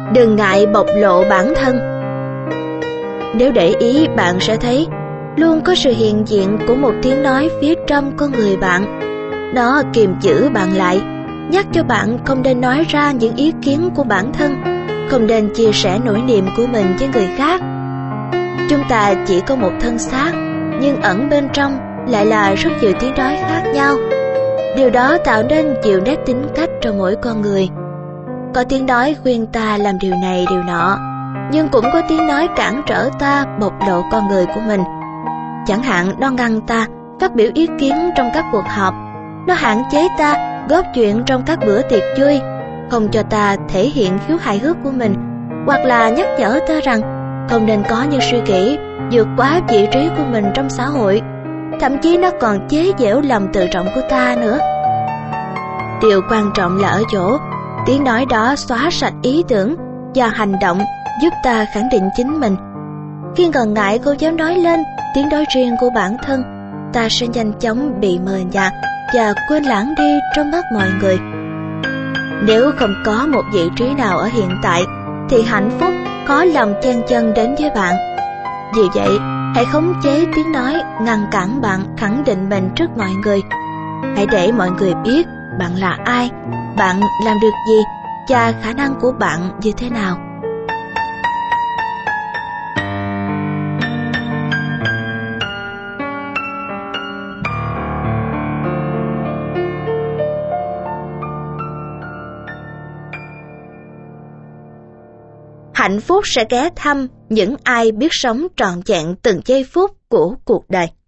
Đừng ngại bộc lộ bản thân. Nếu để ý, bạn sẽ thấy luôn có sự hiện diện của một tiếng nói phía trong con người bạn. Nó kiềm giữ bạn lại, nhắc cho bạn không nên nói ra những ý kiến của bản thân, không nên chia sẻ nỗi niềm của mình với người khác. Chúng ta chỉ có một thân xác, nhưng ẩn bên trong lại là rất nhiều tiếng nói khác nhau. Điều đó tạo nên nhiều nét tính cách trong mỗi con người. Có tiếng nói khuyên ta làm điều này điều nọ, nhưng cũng có tiếng nói cản trở ta bộc lộ con người của mình. Chẳng hạn nó ngăn ta phát biểu ý kiến trong các cuộc họp, nó hạn chế ta góp chuyện trong các bữa tiệc vui, không cho ta thể hiện khiếu hài hước của mình, hoặc là nhắc nhở ta rằng không nên có những suy nghĩ vượt quá vị trí của mình trong xã hội. Thậm chí nó còn chế giễu lòng tự trọng của ta nữa. Điều quan trọng là ở chỗ tiếng nói đó xóa sạch ý tưởng và hành động, giúp ta khẳng định chính mình. Khi ngần ngại không dám nói lên tiếng nói riêng của bản thân, ta sẽ nhanh chóng bị mờ nhạt và quên lãng đi trong mắt mọi người. Nếu không có một vị trí nào ở hiện tại, thì hạnh phúc khó lòng chen chân đến với bạn. Vì vậy, hãy khống chế tiếng nói ngăn cản bạn khẳng định mình trước mọi người. Hãy để mọi người biết bạn là ai, bạn làm được gì và khả năng của bạn như thế nào. Hạnh phúc sẽ ghé thăm những ai biết sống trọn vẹn từng giây phút của cuộc đời.